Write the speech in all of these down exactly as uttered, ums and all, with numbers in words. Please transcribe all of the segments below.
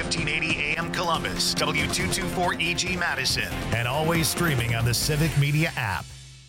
fifteen eighty A M Columbus, W two twenty-four E G Madison, and always streaming on the Civic Media app.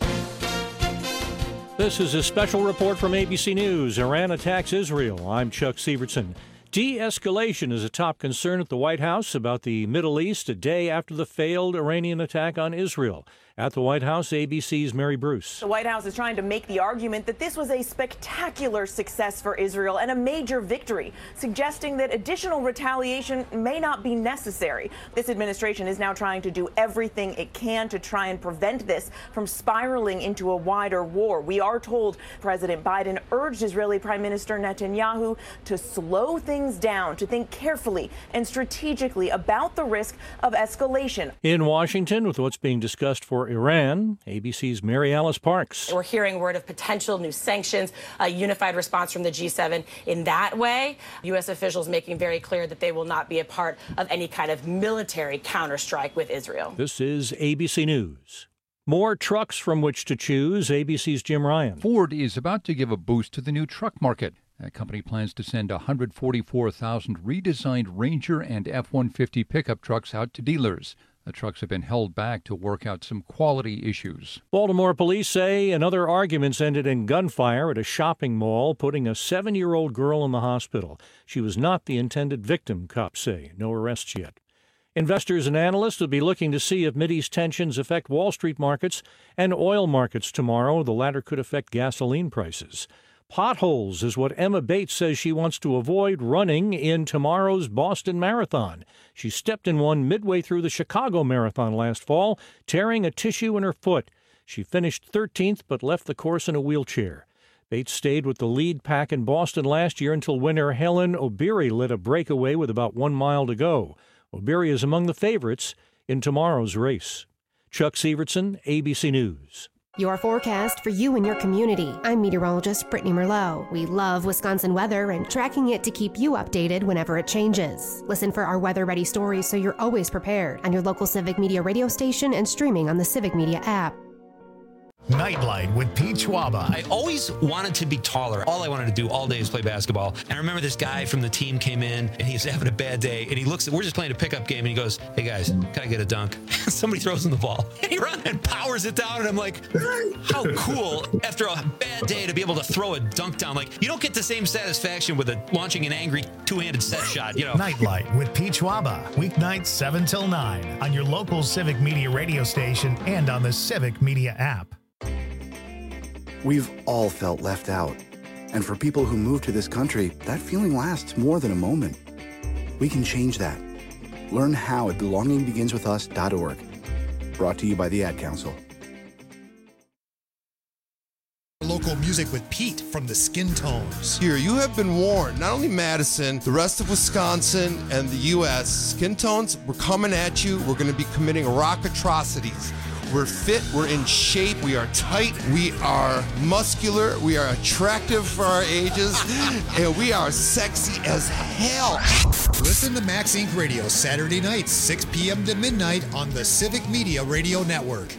This is a special report from A B C News. Iran attacks Israel. I'm Chuck Sievertson. De-escalation is a top concern at the White House about the Middle East a day after the failed Iranian attack on Israel. At the White House, A B C's Mary Bruce. The White House is trying to make the argument that this was a spectacular success for Israel and a major victory, suggesting that additional retaliation may not be necessary. This administration is now trying to do everything it can to try and prevent this from spiraling into a wider war. We are told President Biden urged Israeli Prime Minister Netanyahu to slow things down, to think carefully and strategically about the risk of escalation. In Washington, with what's being discussed for Iran, A B C's Mary Alice Parks. We're hearing word of potential new sanctions, a unified response from the G seven in that way. U S officials making very clear that they will not be a part of any kind of military counterstrike with Israel. This is A B C News. More trucks from which to choose. A B C's Jim Ryan. Ford is about to give a boost to the new truck market. That company plans to send one hundred forty-four thousand redesigned Ranger and F one fifty pickup trucks out to dealers. The trucks have been held back to work out some quality issues. Baltimore police say another arguments ended in gunfire at a shopping mall, putting a seven-year-old girl in the hospital. She was not the intended victim, cops say. No arrests yet. Investors and analysts will be looking to see if Mideast tensions affect Wall Street markets and oil markets tomorrow. The latter could affect gasoline prices. Potholes is what Emma Bates says she wants to avoid running in tomorrow's Boston Marathon. She stepped in one midway through the Chicago Marathon last fall, tearing a tissue in her foot. She finished thirteenth but left the course in a wheelchair. Bates stayed with the lead pack in Boston last year until winner Helen Obiri led a breakaway with about one mile to go. Obiri is among the favorites in tomorrow's race. Chuck Sievertson, A B C News. Your forecast for you and your community. I'm meteorologist Brittany Merlot. We love Wisconsin weather and tracking it to keep you updated whenever it changes. Listen for our weather-ready stories so you're always prepared on your local Civic Media radio station and streaming on the Civic Media app. Nightlight with Pete Schwaba. I always wanted to be taller. All I wanted to do all day is play basketball. And I remember this guy from the team came in and he's having a bad day. And he looks at, we're just playing a pickup game. And he goes, hey guys, can I get a dunk? Somebody throws him the ball. And he runs and powers it down. And I'm like, how cool after a bad day to be able to throw a dunk down. Like, you don't get the same satisfaction with a, launching an angry two-handed set shot, you know. Nightlight with Pete Schwaba. Weeknights seven till nine on your local Civic Media radio station and on the Civic Media app. We've all felt left out. And for people who move to this country, that feeling lasts more than a moment. We can change that. Learn how at belonging begins with us dot org. Brought to you by the Ad Council. Local music with Pete from the Skin Tones. Here, you have been warned. Not only Madison, the rest of Wisconsin and the U S Skin Tones, we're coming at you. We're going to be committing rock atrocities. We're fit, we're in shape, we are tight, we are muscular, we are attractive for our ages, and we are sexy as hell. Listen to Max Incorporated. Radio Saturday nights, six p.m. to midnight on the Civic Media Radio Network.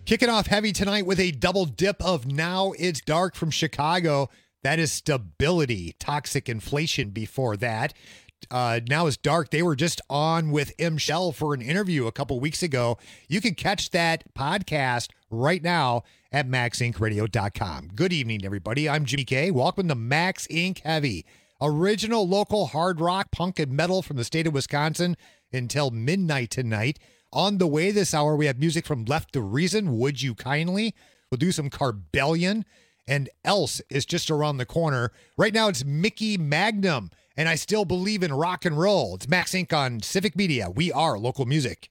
Kicking off heavy tonight with a double dip of Now It's Dark from Chicago. That is Stability. Toxic Inflation before that. Uh, Now It's Dark. They were just on with M. Shell for an interview a couple weeks ago. You can catch that podcast right now at max inc radio dot com. Good evening, everybody. I'm Jimmy K. Welcome to Max Incorporated. Heavy. Original local hard rock, punk, and metal from the state of Wisconsin until midnight tonight. On the way this hour, we have music from Left to Reason, Would You Kindly. We'll do some Carbellion, and Else is just around the corner. Right now, it's Mickey Magnum, and I Still Believe in Rock and Roll. It's Max Incorporated on Civic Media. We are local music.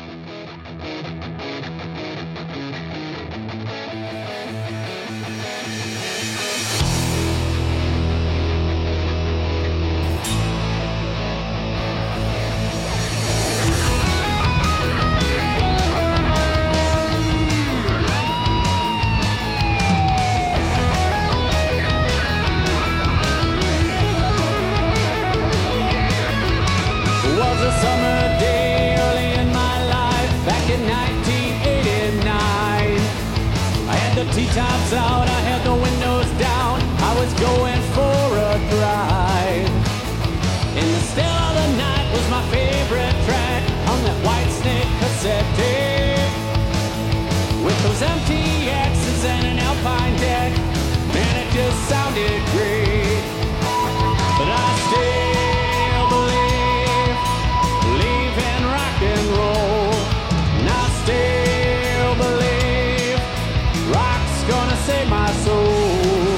Tea times out, I had the windows down, I was going for a drive. In the still of the night was my favorite track on that White Snake cassette tape. With those M T X's and an Alpine deck, man, it just sounded great. But I still believe, believe in rock and roll. And I still believe rock's gonna save my soul.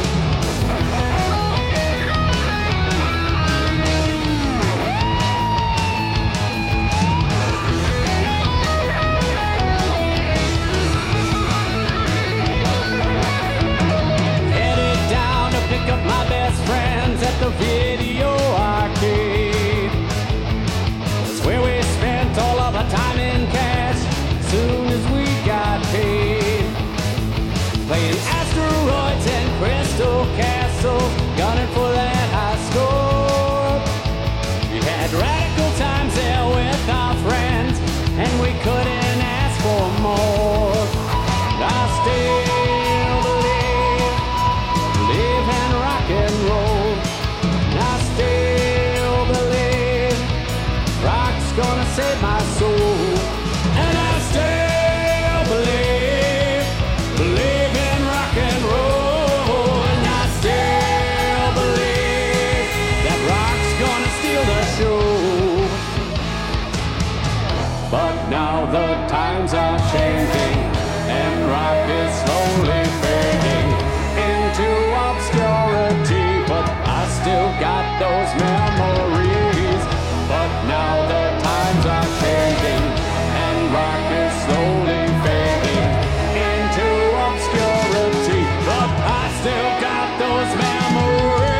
Headed down to pick up my best friends at the video arcade. That's where we spent all of our time in cash soon as we got paid. Playing asteroids and Crystal Castles, gunning for that high score. We had radical times there with our friends, and we couldn't ask for more. I still believe, believe in rock and roll. And I still believe, rock's gonna save my soul. And I still believe, believe in rock and roll. And I still believe that rock's gonna steal the show. But now the times are changing, and rock is slowly fading into obscurity. But I still got those memories. But now the times are changing, and rock is slowly fading into obscurity. But I still got those memories.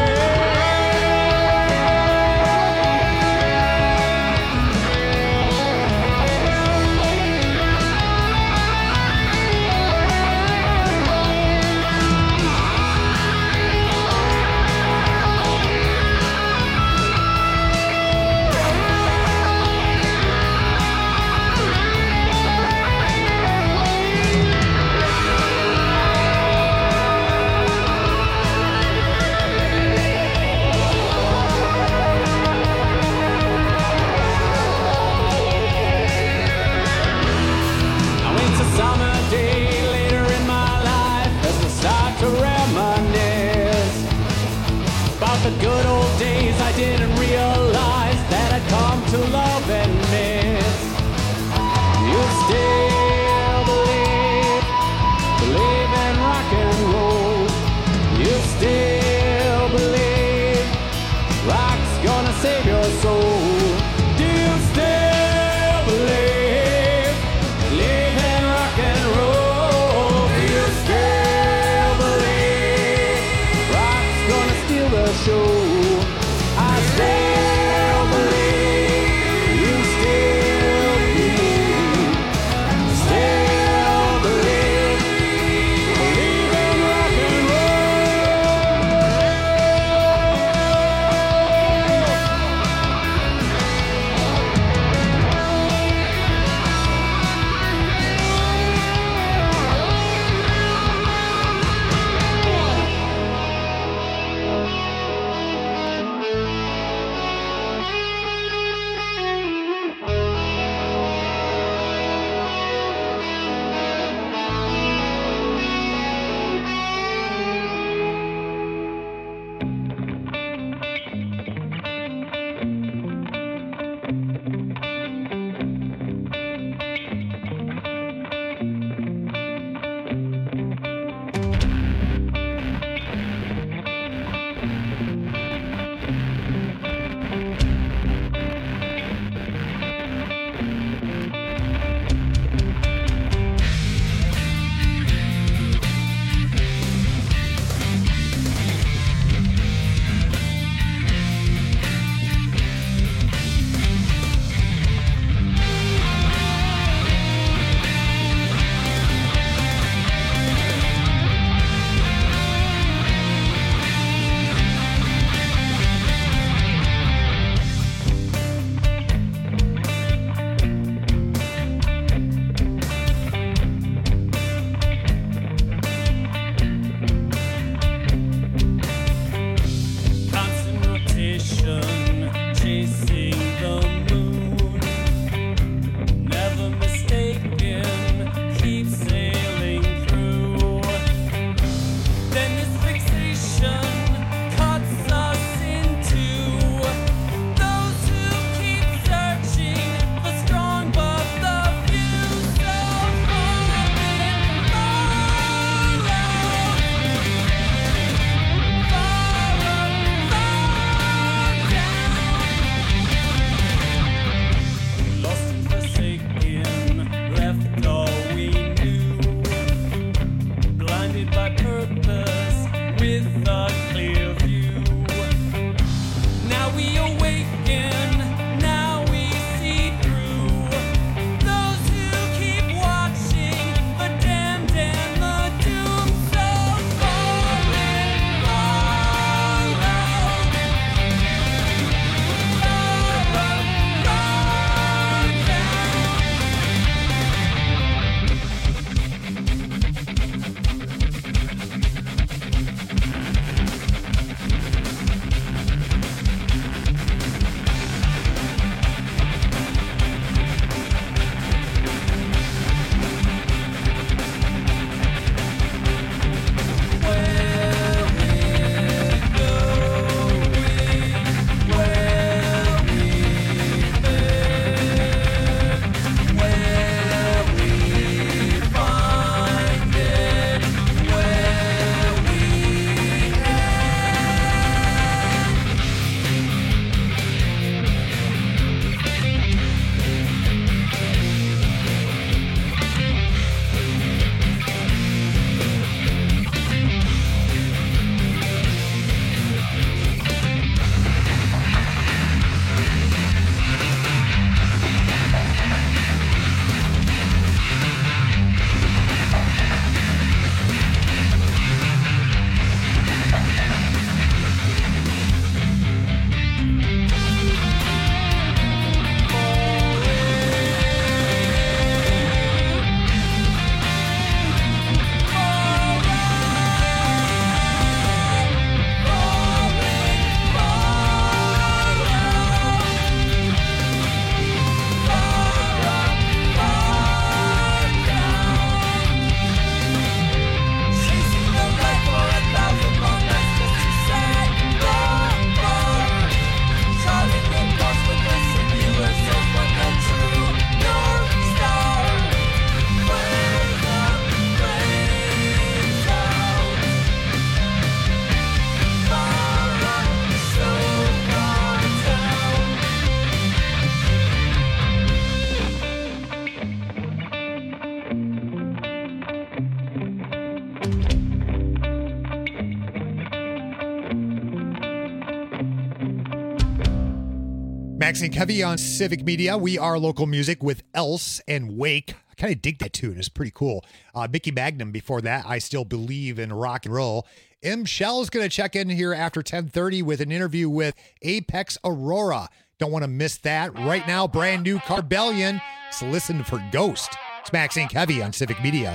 Max and Kevy on Civic Media. We are local music with Else and Wake. I kind of dig that tune. It's pretty cool. Uh, Mickey Magnum before that. I Still Believe in Rock and Roll. M. Shell is going to check in here after ten thirty with an interview with Apex Aurora. Don't want to miss that. Right now, brand new Carbellion. So listen for Ghost. It's Max and Kevy on Civic Media.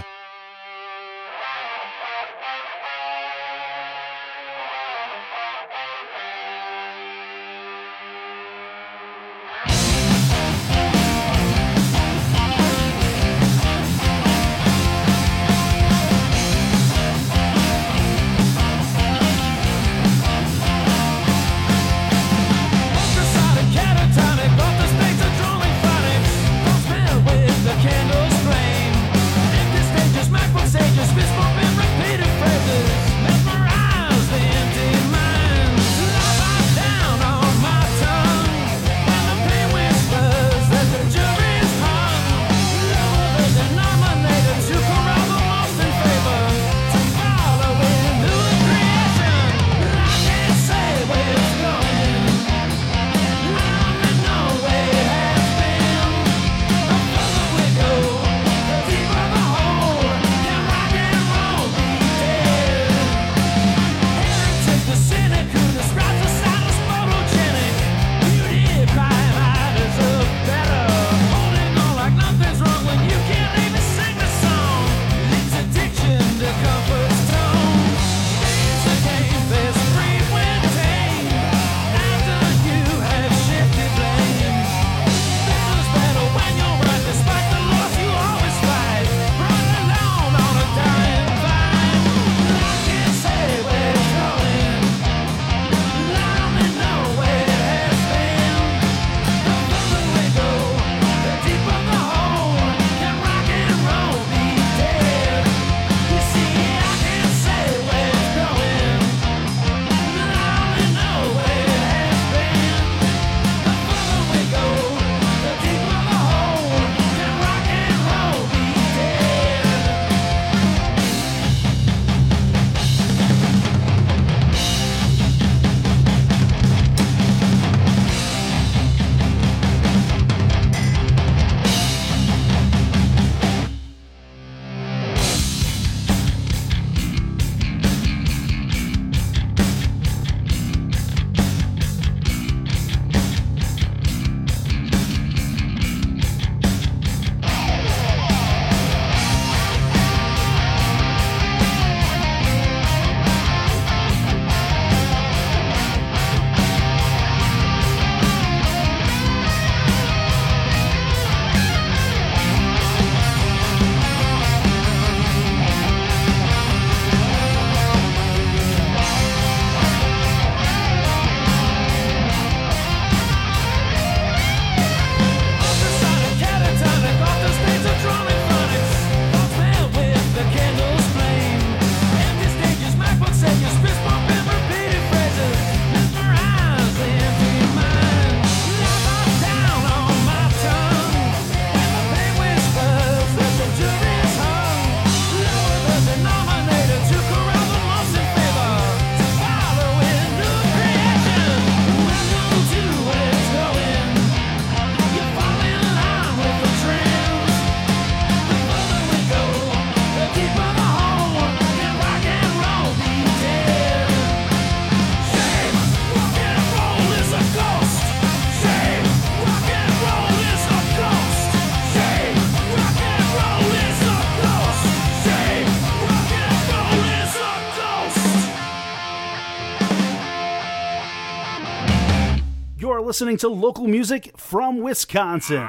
Listening to local music from Wisconsin.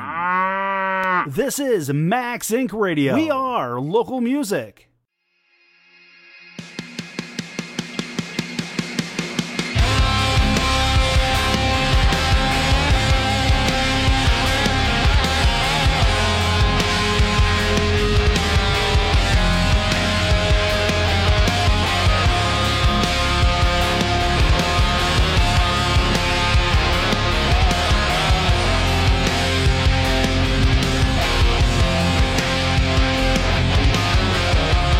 This is Max Incorporated. Radio. We are local music. We'll be right back.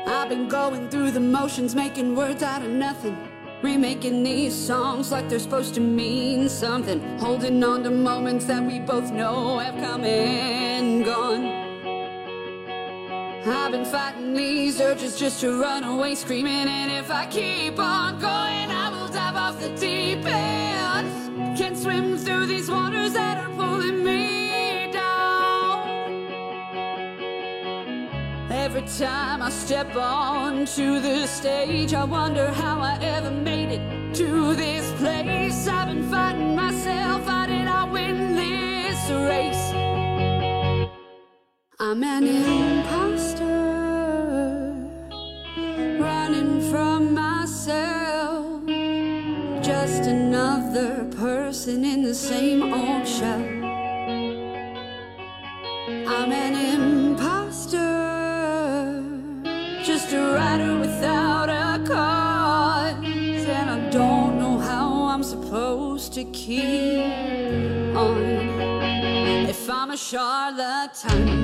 I've been going through the motions, making words out of nothing. Remaking these songs like they're supposed to mean something. Holding on to moments that we both know have come and gone. I've been fighting these urges just to run away screaming. And if I keep on going, I will dive off the deep end. Can't swim through these waters that are pulling me down. Every time I step onto the stage, I wonder how I ever made it to this place. I've been fighting myself, how did I win this race? I'm an imposter, running from myself. Just another person in the same old shell. I'm an imposter, just a writer without a cause. And I don't know how I'm supposed to keep on if I'm a charlatan.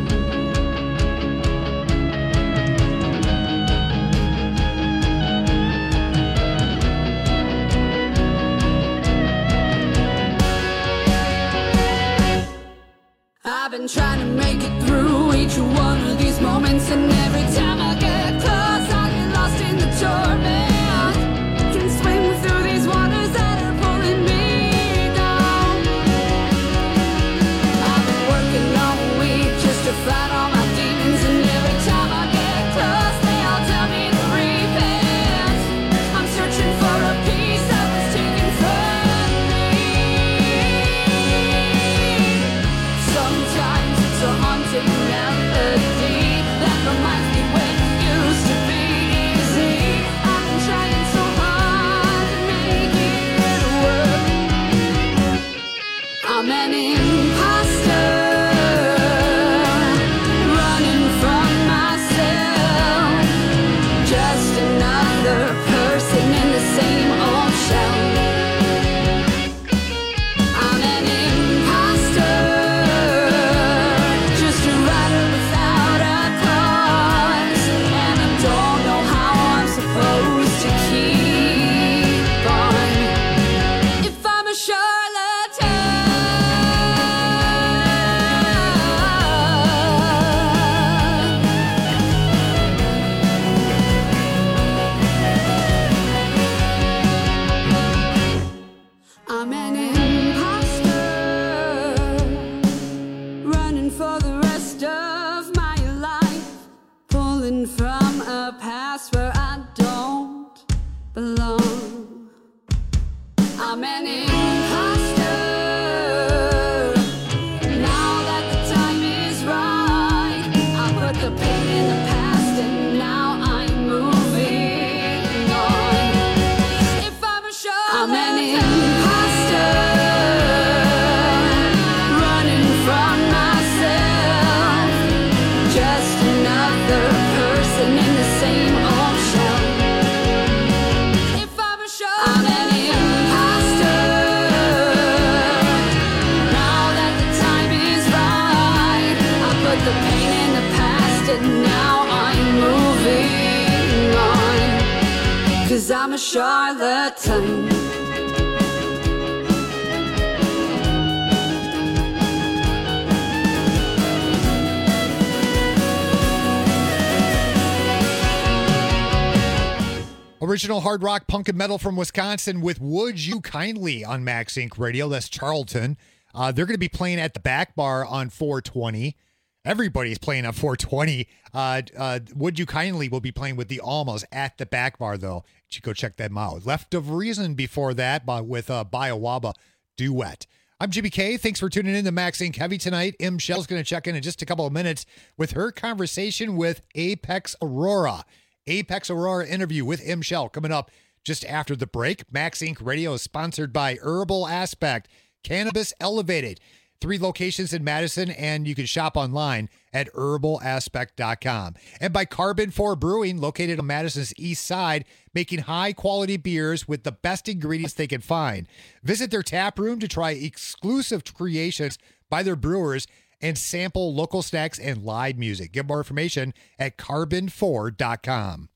I've been trying to make it through each one of these moments, and every time I get close, I get lost in the torment. Can swim through these waters that are pulling me down. I've been working all week just to fight all my demons, and every time I get close, they all tell me to repent. I'm searching for a piece that was taken from me. Sometimes it's a haunting melody that reminds me when it used to be easy. I've been trying so hard to make it work. I'm an imposter, running from myself. Just another person in the same old shell. I'm an imposter, just a writer without a cause. And I don't know how I'm supposed to keep on if I'm a charlatan. I'm an imposter, running for the rest of my life, pulling from a past where I don't belong. I'm an imposter, now that the time is right. I put the pain in the past and now I'm moving on. If I'm a charlatan, I'm an imposter, running from myself. Just another person in the same old shell. If I'm a charlatan, I'm an imposter, now that the time is right. I put the pain in the past and now I'm moving on. 'Cause I'm a charlatan. Original hard rock, punk, and metal from Wisconsin with Would You Kindly on Max Inc Radio. That's Charlton. Uh, they're going to be playing at the Back Bar on four twenty. Everybody's playing on four twenty. Uh, uh, Would You Kindly will be playing with the Almas at the Back Bar, though. You should go check them out. Left of Reason before that but with uh, Biowaba Duet. I'm Jimmy K. Thanks for tuning in to Max Inc Heavy tonight. M. Shell's going to check in in just a couple of minutes with her conversation with Apex Aurora. Apex Aurora interview with M. Shell coming up just after the break. Max Inc Radio is sponsored by Herbal Aspect, Cannabis Elevated. Three locations in Madison, and you can shop online at herbal aspect dot com. And by Carbon four Brewing, located on Madison's east side, making high-quality beers with the best ingredients they can find. Visit their tap room to try exclusive creations by their brewers and sample local snacks and live music. Get more information at carbon four dot com.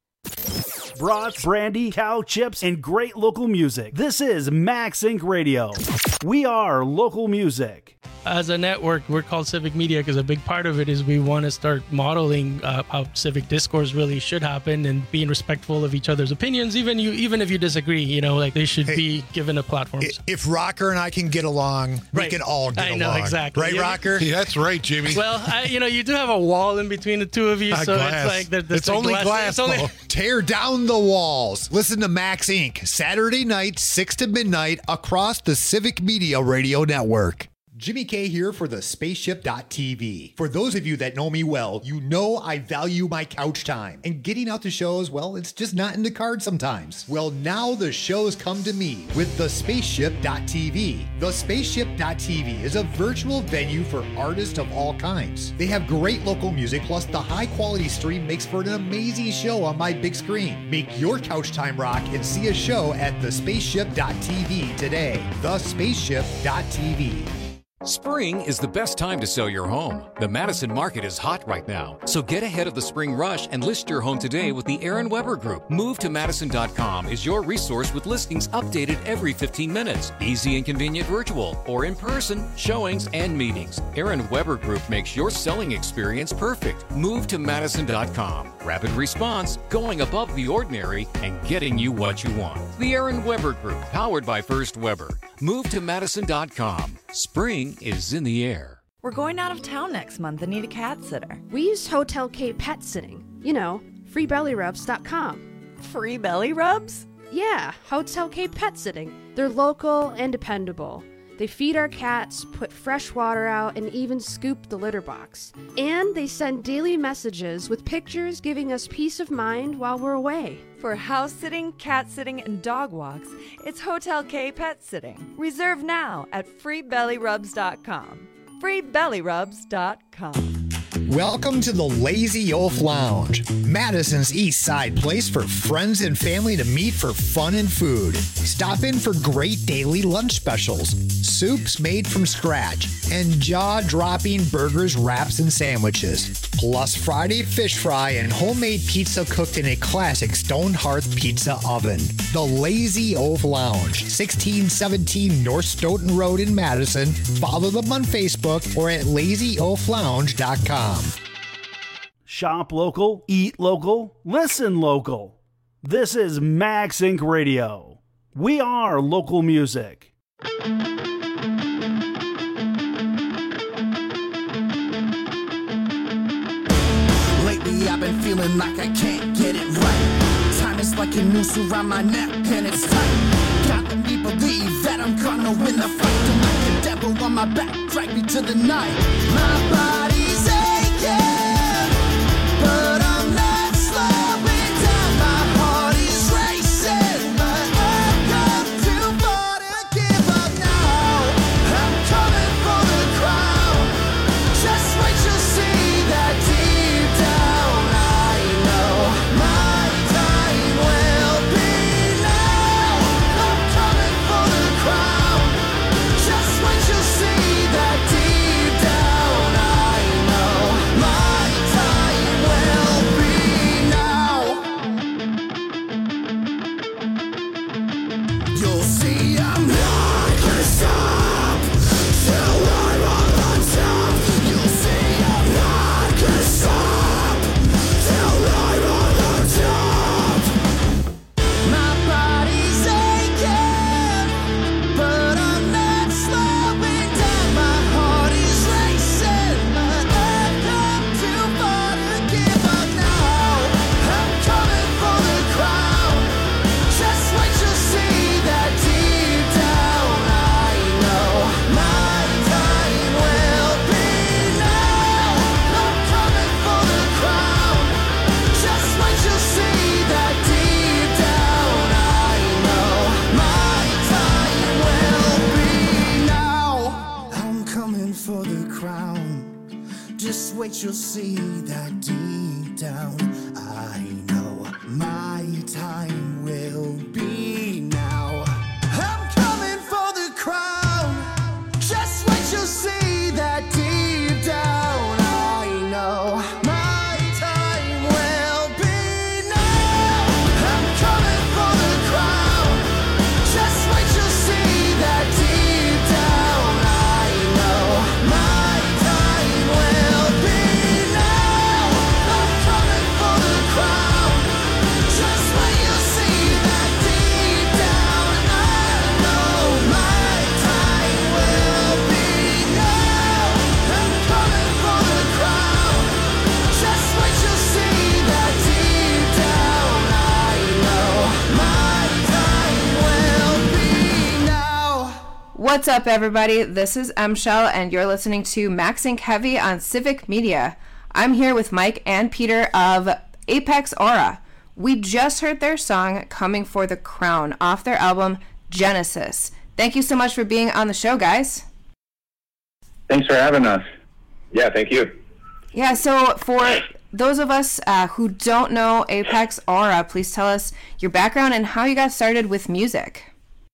Brats, brandy, cow chips, and great local music. This is Max Inc Radio. We are local music. As a network, we're called Civic Media because a big part of it is we want to start modeling uh, how civic discourse really should happen and being respectful of each other's opinions, even you, even if you disagree. You know, like they should Hey, be given a platform. If Rocker and I can get along, we Right. can all get I along. know, exactly. Right, Yeah. Rocker? Yeah, that's right, Jimmy. Well, I, you know, you do have a wall in between the two of you, Ah, so glass. it's like there- there's It's like only glass, It's only though. Tear down the walls. Listen to Max Incorporated. Saturday night, six to midnight, across the Civic Media Radio Network. Jimmy K here for the spaceship dot T V. For those of you that know me well, you know I value my couch time. And getting out to shows, well, it's just not in the cards sometimes. Well, now the shows come to me with the spaceship dot T V. The spaceship dot T V is a virtual venue for artists of all kinds. They have great local music, plus the high quality stream makes for an amazing show on my big screen. Make your couch time rock and see a show at the spaceship dot T V today. the spaceship dot T V. Spring is the best time to sell your home. The Madison market is hot right now, so get ahead of the spring rush and list your home today with the Aaron Weber Group. Move to Madison dot com is your resource with listings updated every fifteen minutes. Easy and convenient virtual or in person showings and meetings. Aaron Weber Group makes your selling experience perfect. Move to Madison dot com. Rapid response, going above the ordinary, and getting you what you want. The Aaron Weber Group, powered by First Weber. Move to Madison dot com. Spring is in the air. We're going out of town next month and need a cat sitter. We use Hotel K Pet Sitting. You know, free belly rubs dot com. Free belly rubs? Yeah, Hotel K Pet Sitting. They're local and dependable. They feed our cats, put fresh water out, and even scoop the litter box. And they send daily messages with pictures giving us peace of mind while we're away. For house sitting, cat sitting, and dog walks, it's Hotel K Pet Sitting. Reserve now at free belly rubs dot com. free belly rubs dot com. Welcome to the Lazy Oaf Lounge, Madison's East Side place for friends and family to meet for fun and food. Stop in for great daily lunch specials, soups made from scratch, and jaw-dropping burgers, wraps, and sandwiches. Plus Friday fish fry and homemade pizza cooked in a classic stone hearth pizza oven. The Lazy Oaf Lounge, sixteen seventeen North Stoughton Road in Madison. Follow them on Facebook or at lazy oaf lounge dot com. Shop local, eat local, listen local. This is Max Incorporated. Radio. We are local music. Lately I've been feeling like I can't get it right. Time is like a noose around my neck and it's tight. Got me believe that I'm gonna win the fight. Don't let the devil on my back drag me to the night. My body's aching, but I'm not slowing down. My heart is racing, but I've come too far to give up now. I'm coming for the crown. Just wait, you'll see that deep down I know my time will be now. I'm coming for the crown. Just wait, you'll see that deep down I know my time will be now. You'll see I'm not gonna stop till I'm on top. You'll see I'm not gonna stop till I'm on top. My body's aching, but I'm not slowing down. My heart is racing, but I've come too far to give up now. I'm coming for the crown. Just wait, you'll see that deep down I know my time will be now. I'm coming for the crown. Just wait, you'll see that deep down I know my time will be now. I'm coming for the crown. Just wait, you'll see that deep down I know my time will be now. I'm coming for the crown. Just wait, you'll see that deep What's up, everybody? This is M. Shell, and you're listening to Maxing Heavy on Civic Media. I'm here with Mike and Peter of Apex Aura. We just heard their song, Coming for the Crown, off their album, Genesis. Thank you so much for being on the show, guys. Thanks for having us. Yeah, thank you. Yeah, so for those of us uh, who don't know Apex Aura, please tell us your background and how you got started with music.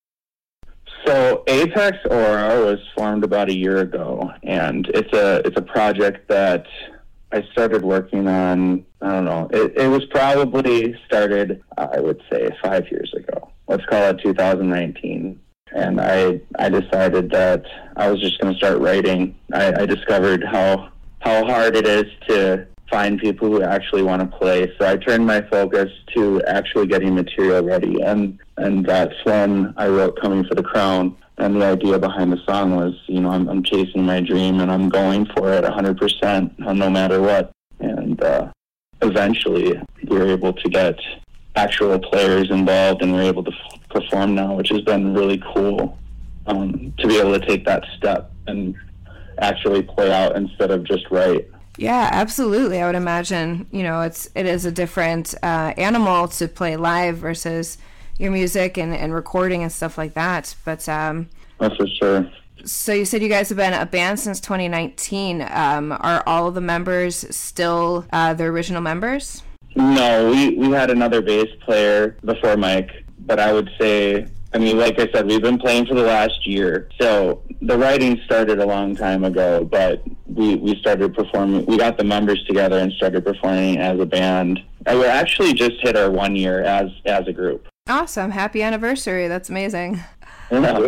So Apex Aura was formed about a year ago, and it's a it's a project that I started working on, I don't know, it, it was probably started, I would say, five years ago. Let's call it two thousand nineteen. And I I decided that I was just going to start writing. I, I discovered how how hard it is to find people who actually want to play. So I turned my focus to actually getting material ready. And, and that's when I wrote Coming for the Crown. And the idea behind the song was, you know, I'm, I'm chasing my dream and I'm going for it one hundred percent no matter what. And uh, eventually we were able to get actual players involved, and we're able to f- perform now, which has been really cool um, to be able to take that step and actually play out instead of just write. Yeah, absolutely. I would imagine, you know, it's it is a different uh, animal to play live versus your music and, and recording and stuff like that. But um, that's for sure. So you said you guys have been a band since twenty nineteen. Um, are all of the members still uh, the original members? No, we, we had another bass player before Mike, but I would say, I mean, like I said, we've been playing for the last year. So the writing started a long time ago, but we, we started performing, we got the members together and started performing as a band. And we actually just hit our one year as, as a group. Awesome. Happy anniversary. That's amazing. Yeah.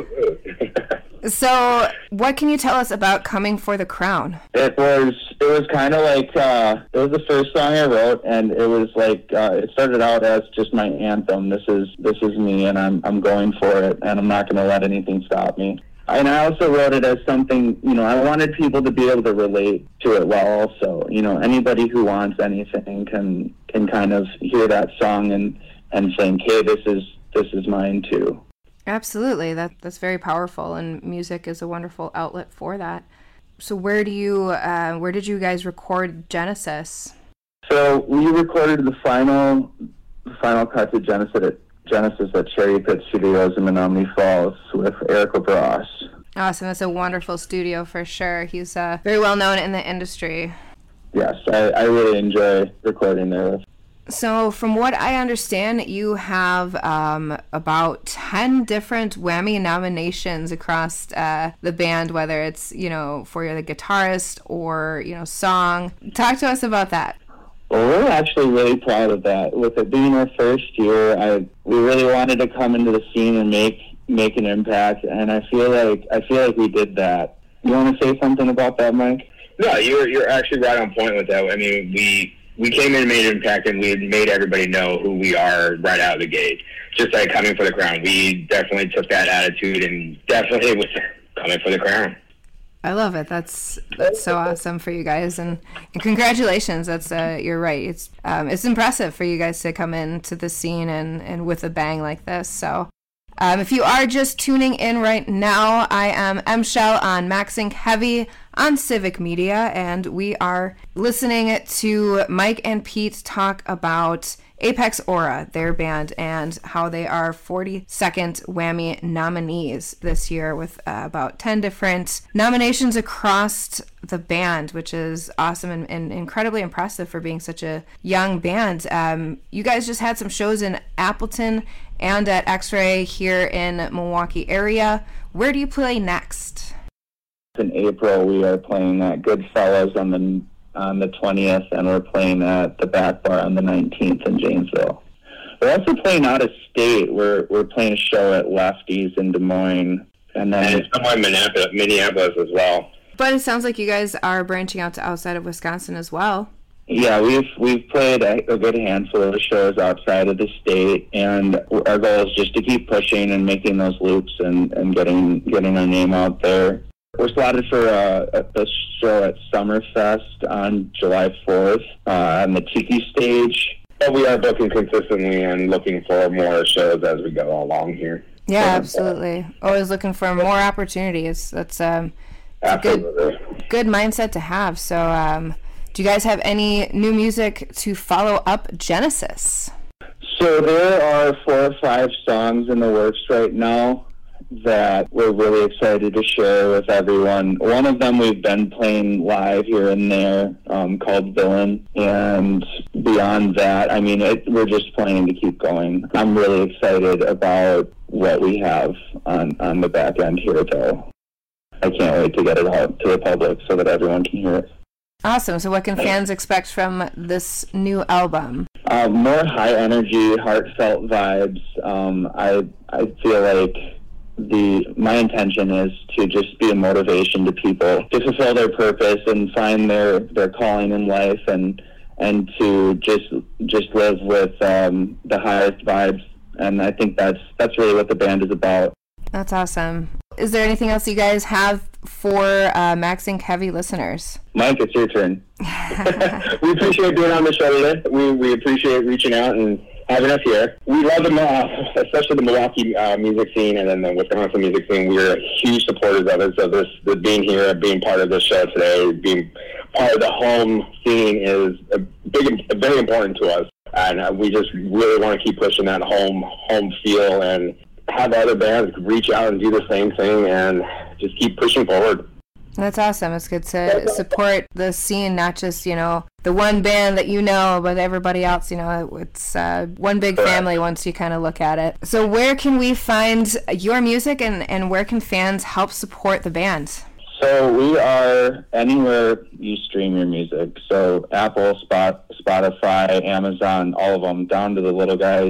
So what can you tell us about Coming for the Crown? It was it was kind of like, uh, it was the first song I wrote, and it was like, uh, it started out as just my anthem. This is this is me, and I'm I'm going for it, and I'm not going to let anything stop me. And I also wrote it as something, you know, I wanted people to be able to relate to it well also. You know, anybody who wants anything can can kind of hear that song and, and think, hey, this is this is mine too. Absolutely. That that's very powerful, and music is a wonderful outlet for that. So where do you uh, where did you guys record Genesis? So we recorded the final the final cut to Genesis at Genesis at Cherry Pit Studios in Menominee Falls with Eric LaBrosse. Awesome. That's a wonderful studio for sure. He's uh, very well known in the industry. Yes, I, I really enjoy recording there. So from what I understand, you have um, about ten different Whammy nominations across uh, the band, whether it's, you know, for the guitarist or, you know, song. Talk to us about that. Well, we're actually really proud of that. With it being our first year, I we really wanted to come into the scene and make make an impact, and I feel like I feel like we did that. You want to say something about that, Mike? No, you're you're actually right on point with that. I mean, we we came in and made an impact, and we made everybody know who we are right out of the gate. Just like Coming for the Crown, we definitely took that attitude and definitely was coming for the crown. I love it. That's that's so awesome for you guys, and, and congratulations. That's uh, you're right. It's um, it's impressive for you guys to come into the scene and, and with a bang like this. So, um, if you are just tuning in right now, I am M. Shell on Maxing Heavy on Civic Media, and we are listening to Mike and Pete talk about Apex Aura, their band, and how they are forty-second Whammy nominees this year with uh, about ten different nominations across the band, which is awesome and, and incredibly impressive for being such a young band. Um, you guys just had some shows in Appleton and at X-Ray here in Milwaukee area. Where do you play next? In April, we are playing at Goodfellas on the on the twentieth, and we're playing at the Back Bar on the nineteenth in Janesville. We're also playing out of state. We're we're playing a show at Lefties in Des Moines, and then and somewhere in Minneapolis, Minneapolis as well. But it sounds like you guys are branching out to outside of Wisconsin as well. Yeah, we've we've played a, a good handful of shows outside of the state, and our goal is just to keep pushing and making those loops and, and getting getting our name out there. We're slotted for uh, a, a show at Summerfest on July fourth uh, on the Tiki stage. But we are booking consistently and looking for more shows as we go along here. Yeah, absolutely. Always looking for more opportunities. That's um, it's a good, good mindset to have. So, um, do you guys have any new music to follow up Genesis? So there are four or five songs in the works right now that we're really excited to share with everyone. One of them we've been playing live here and there, um, called Villain. And beyond that, I mean, it, we're just planning to keep going. I'm really excited about what we have on, on the back end here, though. I can't wait to get it out to the public so that everyone can hear it. Awesome. So what can fans expect from this new album? Uh, more high-energy, heartfelt vibes. Um, I I feel like the my intention is to just be a motivation to people to fulfill their purpose and find their, their calling in life, and and to just just live with um, the highest vibes. And I think that's that's really what the band is about. That's awesome. Is there anything else you guys have for uh, Max Inc Heavy listeners? Mike, it's your turn. We appreciate being on the show today. We we appreciate reaching out and having us here. We love the, uh, especially the Milwaukee uh, music scene and then the Wisconsin music scene. We're huge supporters of it. So this, this being here, being part of this show today, being part of the home scene is a big, very important to us. And uh, we just really want to keep pushing that home home feel and have other bands reach out and do the same thing and just keep pushing forward. That's awesome. It's good to support the scene, not just, you know, the one band that you know, but everybody else, you know, it's uh, one big family once you kind of look at it. So where can we find your music, and, and where can fans help support the band? So we are anywhere you stream your music. So Apple, Spot, Spotify, Amazon, all of them, down to the little guys.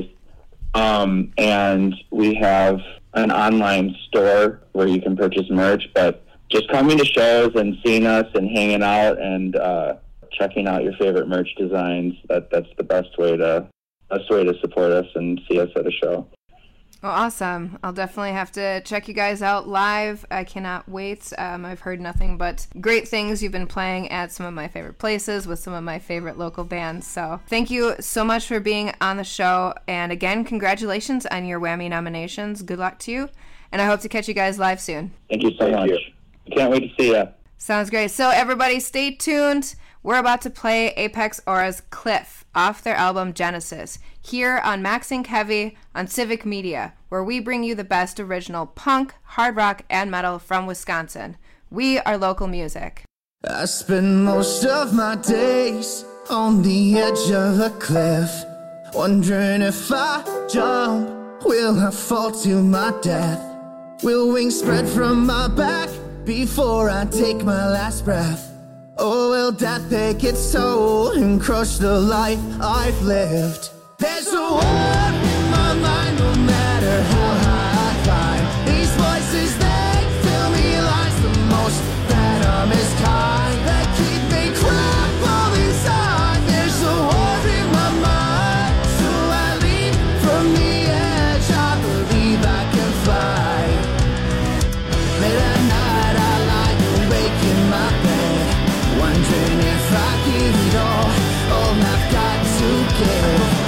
Um, and we have an online store where you can purchase merch, but just coming to shows and seeing us and hanging out and uh, checking out your favorite merch designs, that that's the best way to best way to support us and see us at a show. Well, awesome. I'll definitely have to check you guys out live. I cannot wait. Um, I've heard nothing but great things. You've been playing at some of my favorite places with some of my favorite local bands. So thank you so much for being on the show. And again, congratulations on your Whammy nominations. Good luck to you. And I hope to catch you guys live soon. Thank you so much. I can't wait to see you. Sounds great. So everybody stay tuned. We're about to play Apex Aura's Cliff off their album Genesis here on Max Inc Heavy on Civic Media, where we bring you the best original punk, hard rock, and metal from Wisconsin. We are local music. I spend most of my days on the edge of a cliff, wondering if I jump, will I fall to my death? Will wings spread from my back before I take my last breath? Or will death take its toll and crush the life I've lived? There's a war in my mind no matter how high I climb. These voices, they fill me lies. The most venomous kind that keep me crumpled inside. There's a war in my mind, so I leap from the edge. I believe I can fly. Late at night I lie awake in my bed, wondering if I give it all, all I've got to give.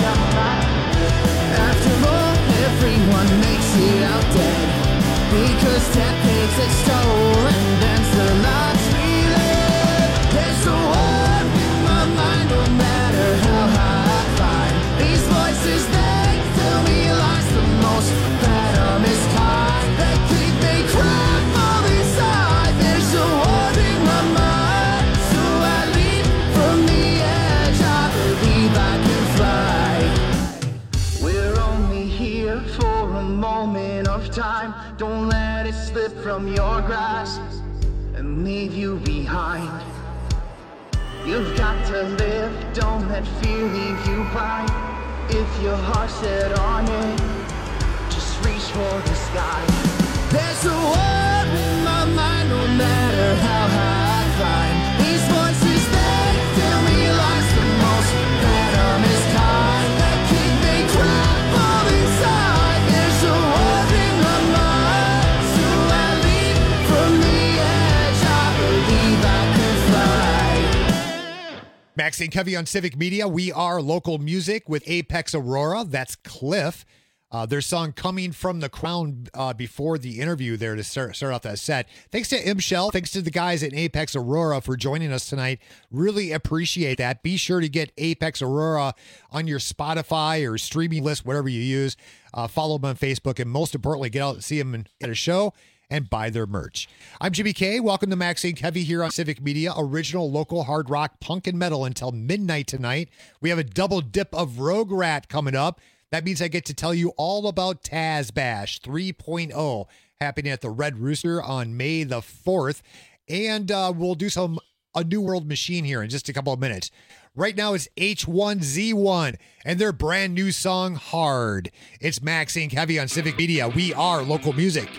After all, everyone makes it out dead, because death takes its toll and ends the lives we live. There's a war in my mind no matter how high I climb. These voices, they fill me lies. The most venomous kind that keep me crumpled inside. There's a war in my mind, so I leap from the edge. I believe I can fly. We're only here for a moment of time. Don't let it slip from your grasp and leave you behind. You've got to live, don't let fear leave you blind. If your heart's set on it, just reach for the sky. There's a war in my mind no matter how high I climb. These voices, they fill me lies. The most venomous kind that keep me crumpled inside. There's a war in my mind, so I leap from the edge. I believe I can fly. Max Inc Heavy on Civic Media. We are local music with Apex Aurora. That's Cliff Uh, their song Coming From the Crown uh, before the interview there to start, start off that set. Thanks to M. Shell. Thanks to the guys at Apex Aurora for joining us tonight. Really appreciate that. Be sure to get Apex Aurora on your Spotify or streaming list, whatever you use. Uh, follow them on Facebook, and most importantly, get out and see them in, at a show and buy their merch. I'm Jimmy K. Welcome to Max Inc Heavy here on Civic Media. Original local hard rock, punk, and metal until midnight tonight. We have a double dip of Rogue Rat coming up. That means I get to tell you all about Taz Bash three point oh happening at the Red Rooster on May the fourth. And uh, we'll do some A New World Machine here in just a couple of minutes. Right now it's H one Z one and their brand new song, Hard. It's Max Inc Heavy on Civic Media. We are local music.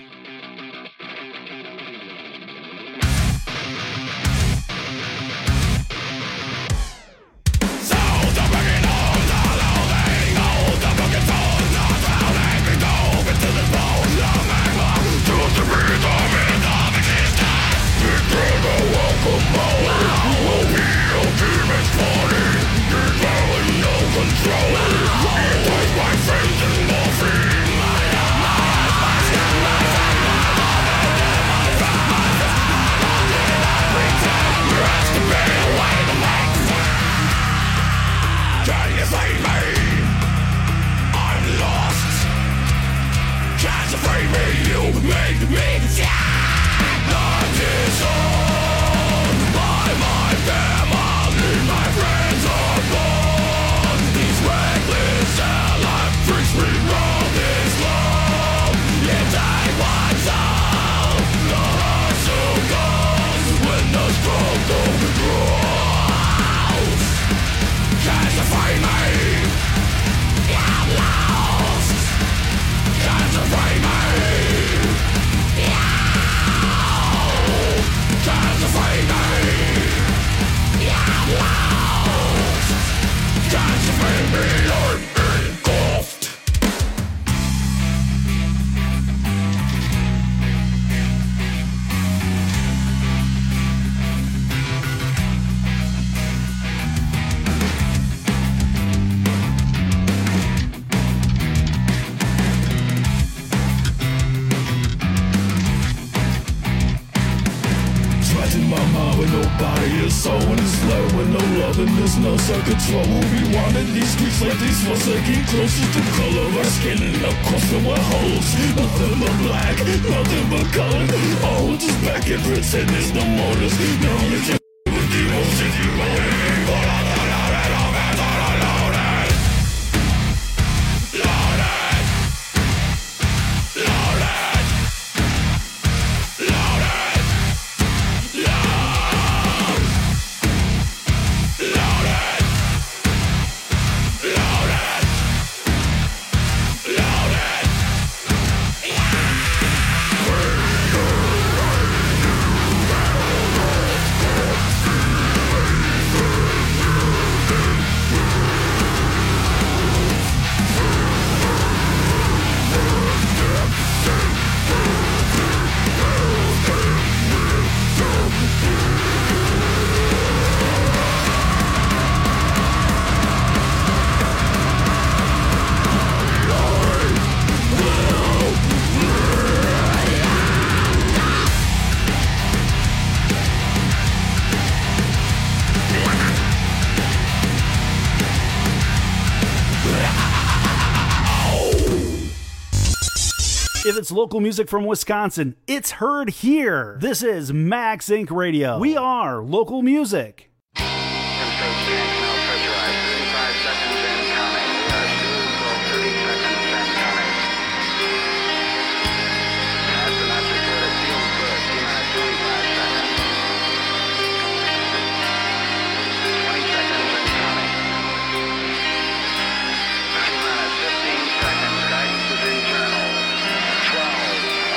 If it's local music from Wisconsin, it's heard here. This is Max Inc Radio. We are local music.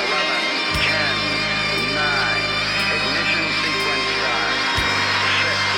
Ignition sequence start. Six,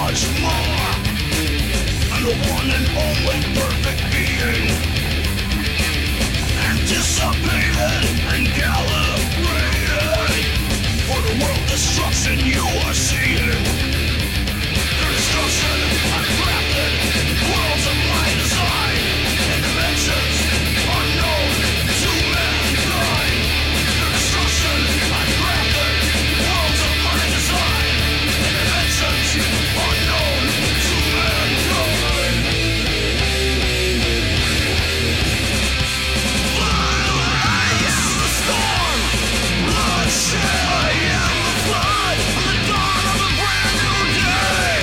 much more. I'm the one and only perfect being, anticipated and calibrated for the world destruction you are seeing. The destruction I've crafted, worlds of my design, and dimensions unknown to mankind. The destruction I've crafted, worlds of my design, and dimensions unknown to mankind. I am the storm, bloodshed. I am the flood, the dawn of a brand new day.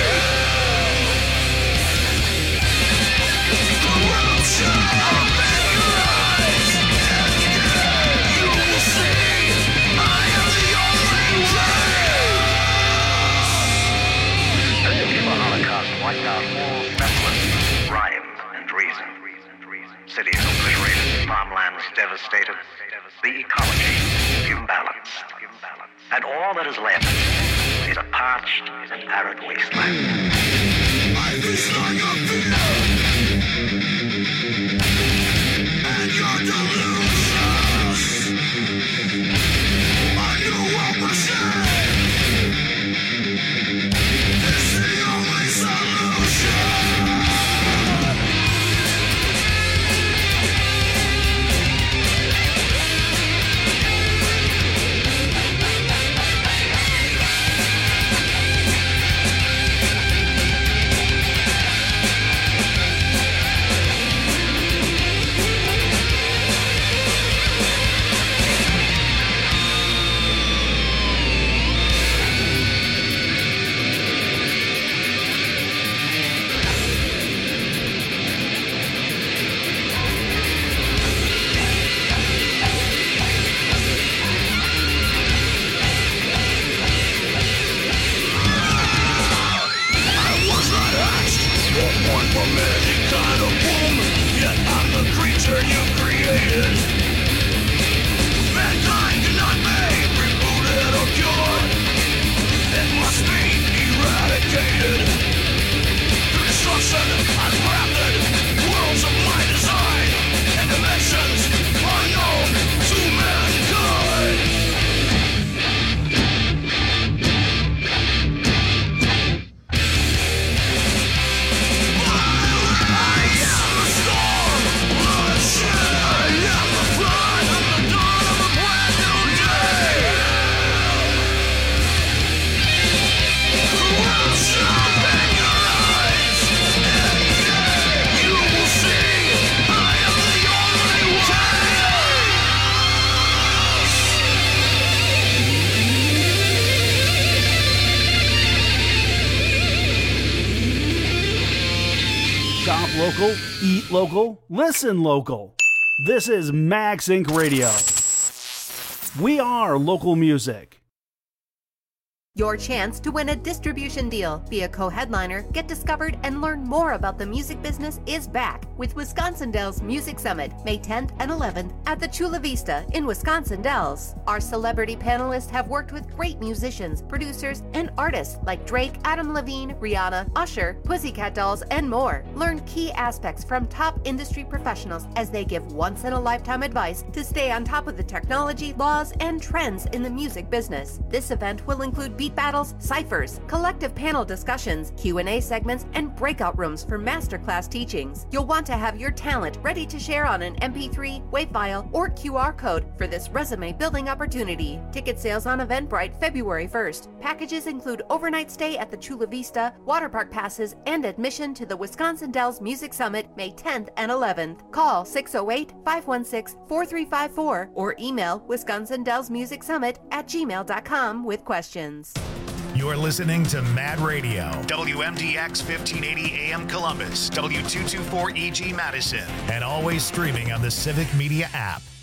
Corruption, open your eyes, and you will see I am the only way. The nuclear holocaust wiped out all semblance, rhyme, and reason. Cities obliterated, farmlands devastated, the ecology imbalanced. And all that is left is a parched and arid wasteland. Life is like a fear, and your delusions. A new world machine is the only solution. From any kind of womb, yet I'm the creature you created. Mankind cannot be rebooted or cured. It must be eradicated. The destruction I've crafted, worlds of my design, and dimensions unknown to mankind. Shop local, eat local, listen local. This is Max Inc Radio. We are local music. Your chance to win a distribution deal, be a co-headliner, get discovered, and learn more about the music business is back with Wisconsin Dells Music Summit, May tenth and eleventh at the Chula Vista in Wisconsin Dells. Our celebrity panelists have worked with great musicians, producers, and artists like Drake, Adam Levine, Rihanna, Usher, Pussycat Dolls, and more. Learn key aspects from top industry professionals as they give once-in-a-lifetime advice to stay on top of the technology, laws, and trends in the music business. This event will include beat battles, ciphers, collective panel discussions, Q and A segments, and breakout rooms for masterclass teachings. You'll want to have your talent ready to share on an M P three, WAV file, or Q R code for this resume building opportunity. Ticket sales on Eventbrite February first. Packages include overnight stay at the Chula Vista, water park passes, and admission to the Wisconsin Dells Music Summit May tenth and eleventh. Call six oh eight, five one six, four three five four or email Wisconsin Dells Music Summit at gmail dot com with questions. You're listening to Mad Radio, W M D X fifteen eighty A M Columbus, W two twenty-four E G Madison, and always streaming on the Civic Media app.